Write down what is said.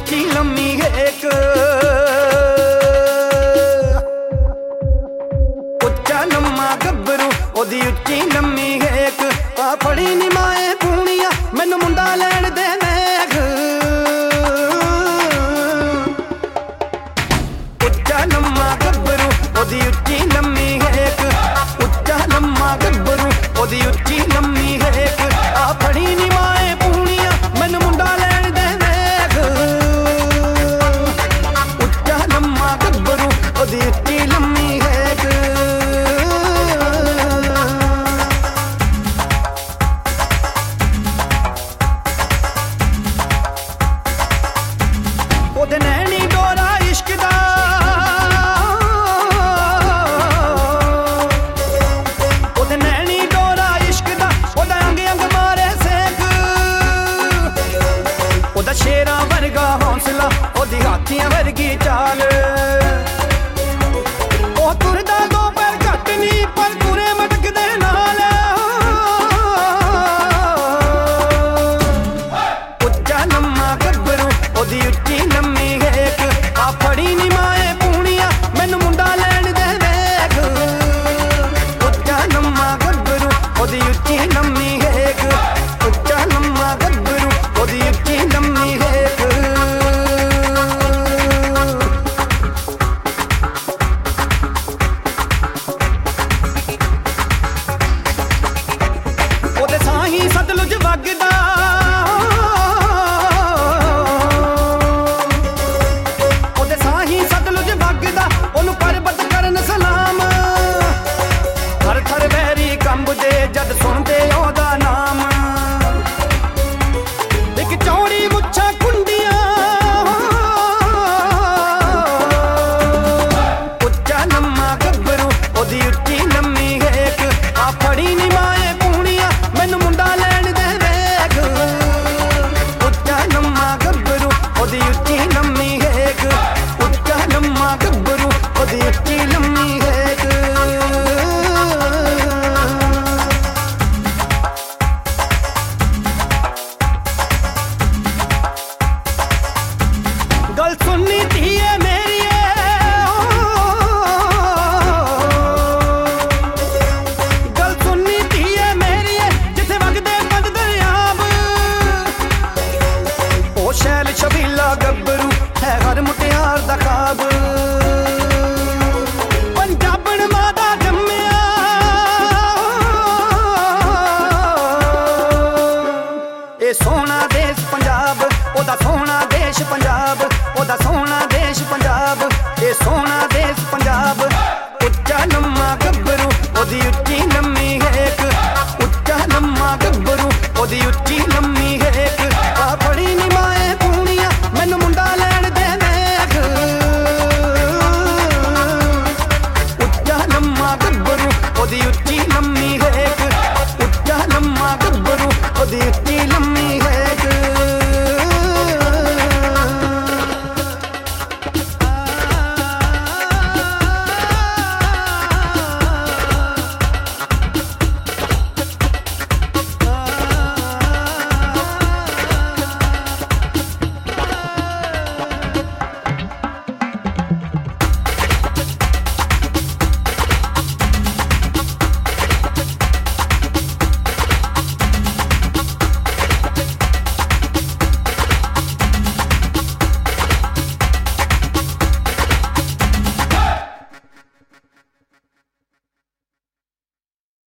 ਉੱਚੀ ਲੰਮੀ ਹੇਕ ਉੱਚਾ ਲੰਮਾ ਗੱਭਰੂ ਉਹਦੀ ਉੱਚੀ ਲੰਮੀ ਹੇਕ ਆ ਫੜੀ ਨੀ ਮਾਏ ਪੂਣੀਆਂ ਮੈਨੂੰ ਮੁੰਡਾ ਲੈਣ ਦੇ ਵੇਖ ਉੱਚਾ ਲੰਮਾ ਗੱਭਰੂ ਉਹਦੀ ਉੱਚੀ ਲੰਮੀ ਹੇਕ ਉੱਚਾ ਲੰਮਾ ਗੱਭਰੂ ਉਹਦੀ ਉੱਚੀ ਲੰਮੀ ਹੇਕ ਆ ਫੜੀ ਨੀ ਮਾਏ ਪੂਣੀਆਂ ਮੈਨੂੰ ਮੁੰਡਾ ਲੈਣ ਦੇ ਵੇਖ ਉੱਚਾ ਲੰਮਾ ਗੱਭਰੂ ਉਹਦੀ ਉੱਚੀ ਲੰਮੀ ਹੇਕ ਉਹਦੇ ਨੈਣੀ ਡੋਰਾ ਇਸ਼ਕ ਦਾ ਉਹਦੇ ਨੈਣੀ ਡੋਰਾ ਇਸ਼ਕ ਦਾ ਉਹਦਾ ਅੰਗ ਅੰਗ ਮਾਰੇ ਸੇਕ ਉਹਦਾ ਸ਼ੇਰਾਂ ਵਰਗਾ ਹੌਸਲਾ ਉਹਦੀ ਹਾਥੀਆਂ ਵਰਗੀ ਚਾਲ ਉਹ ਤੁਰਦਾ ਦੋ ਪੈਰ ਘੱਟ ਨਹੀਂ ਪਰ ਤੁਰੇ ਮਟਕਦੇ ਨਾਲ ਉੱਚਾ ਲੰਮਾ ਗੱਭਰੂ ਉਹਦੀ ਉੱਚੀ ਲੰਮੀ ਹੇਕ ਆ ਫੜੀ ਨੀ ਮਾਏ ਪੂਣੀਆਂ ਮੈਨੂੰ ਮੁੰਡਾ ਲੈਣ ਦੇ ਵੇਖ ਉੱਚਾ ਲੰਮਾ ਗੱਭਰੂ ਉਹਦੀ ਉੱਚੀ ਲੰਮੀ ਹੇਕ ਉੱਚਾ ਲੰਮਾ ਗੱਭਰੂ ਉਹਦੀ ਉੱਚੀ ਲੰਮੀ ਹੇਕ ਉਹਦੇ ਸਾਹੀ ਸਤਲੁਜ ਵਗਦਾ ਉਹਦੇ ਸਾਹੀ ਸਤਲੁਜ ਵਗਦਾ ਉਹਨੂੰ ਪਰਬਤ ਕਰਨ ਸਲਾਮ ਥਰ ਥਰ ਵੈਰੀ ਕੰਬਦੇ ਜਦ ਸੁਣਦੇ ਉਹਦਾ ਨਾਮ ਇੱਕ ਚੌੜੀ ਮੁੱਛਾਂ ਕੁੰਡੀਆਂ ਉੱਚਾ ਲੰਮਾ ਗੱਭਰੂ ਉਹਦੀ ਉੱਚੀ ਲੰਮੀ ਹੇਕ ਆ ਫੜੀ ਨੀ ਮਾਏ ਪੂਣੀਆਂ ਮੈਨੂੰ ਮੁੰਡਾ ਲੈਣ ਦੇ ਵੇਖ ਉੱਚਾ ਲੰਮਾ ਗੱਭਰੂ ਉਹਦੀ ਉੱਚੀ ਲੰਮੀ ਹੇਕ ਉੱਚਾ ਲੰਮਾ ਗੱਭਰੂ ਉਹਦੀ ਉੱਚੀ ਲੰਮੀ ਹੇਕ ਗੱਲ ਸੁਣਨੀ ਧੀਏ ਮੇਰੀਏ ਗੱਲ ਸੁਣਨੀ ਧੀਏ ਮੇਰੀਏ ਜਿੱਥੇ ਵਗਦੇ ਪੰਜ ਦਰਿਆਬ ਉਹ ਸ਼ੈਲ ਛਬੀਲਾ ਗੱਭਰੂ ਹੈ ਹਰ ਮੁਟਿਆਰ ਦਾ ਖਾਬ ਪੰਜਾਬਣ ਮਾਂ ਦਾ ਜੰਮਿਆ ਇਹ ਸੋਹਣਾ ਦੇਸ਼ ਪੰਜਾਬ ਉਹਦਾ ਸੋਹਣਾ ਦੇਸ਼ ਪੰਜਾਬ ਉਹਦਾ ਸੋਹਣਾ ਦੇਸ਼ ਪੰਜਾਬ ਇਹ ਸੋਹਣਾ